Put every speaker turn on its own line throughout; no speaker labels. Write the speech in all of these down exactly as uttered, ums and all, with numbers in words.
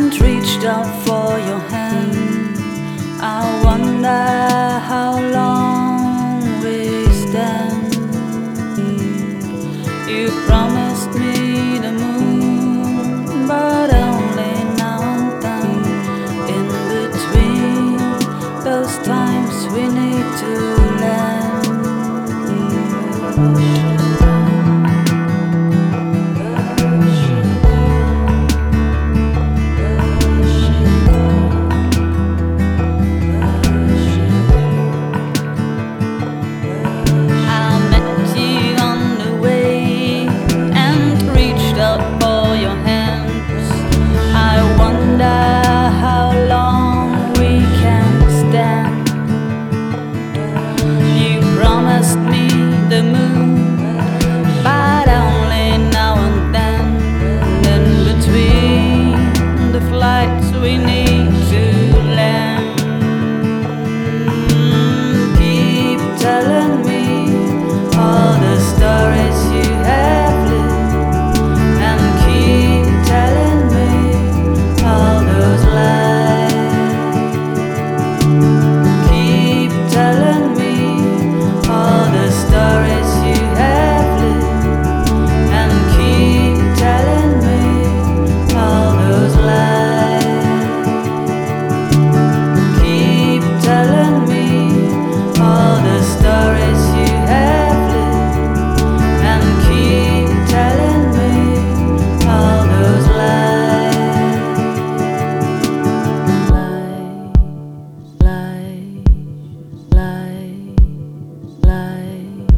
and reached out for your hand. I wonder how long we stand. You promised me the moon, but only now and then. In between those times we need to land. The moon, but only now and then. In between the flights we need to land. Keep telling me all the stories you have lived, and keep telling me all those lies. Keep telling me all the stories you have lived, and keep telling me all those lies. Keep telling me all the stories you have lived, and keep telling me all those lies. Lies, lies, lies.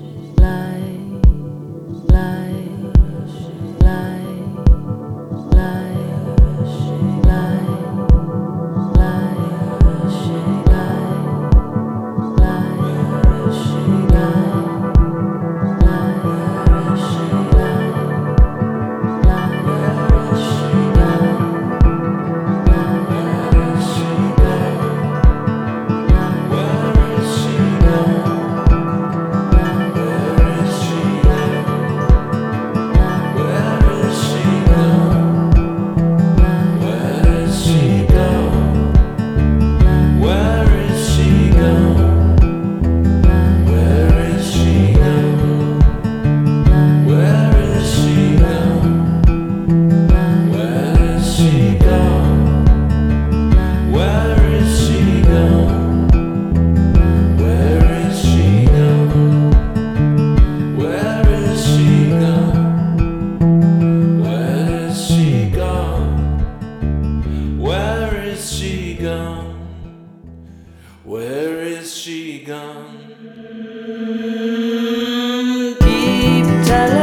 Where is she gone? Keep telling